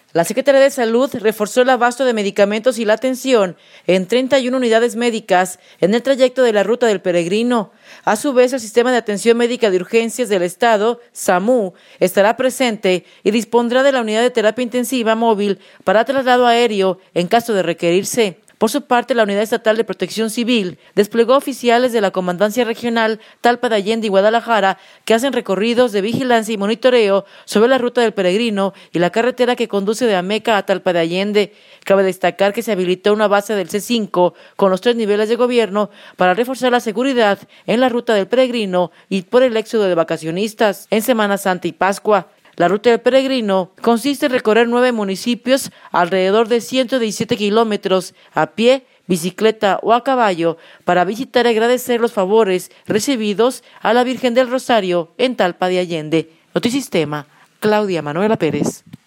La Secretaría de Salud reforzó el abasto de medicamentos y la atención en 31 unidades médicas en el trayecto de la Ruta del Peregrino. A su vez, el Sistema de Atención Médica de Urgencias del Estado, SAMU, estará presente y dispondrá de la unidad de terapia intensiva móvil para traslado aéreo en caso de requerirse. Por su parte, la Unidad Estatal de Protección Civil desplegó oficiales de la Comandancia Regional Talpa de Allende y Guadalajara que hacen recorridos de vigilancia y monitoreo sobre la Ruta del Peregrino y la carretera que conduce de Ameca a Talpa de Allende. Cabe destacar que se habilitó una base del C5 con los 3 niveles de gobierno para reforzar la seguridad en la Ruta del Peregrino y por el éxodo de vacacionistas en Semana Santa y Pascua. La Ruta del Peregrino consiste en recorrer 9 municipios, alrededor de 117 kilómetros, a pie, bicicleta o a caballo, para visitar y agradecer los favores recibidos a la Virgen del Rosario en Talpa de Allende. Notisistema, Claudia Manuela Pérez.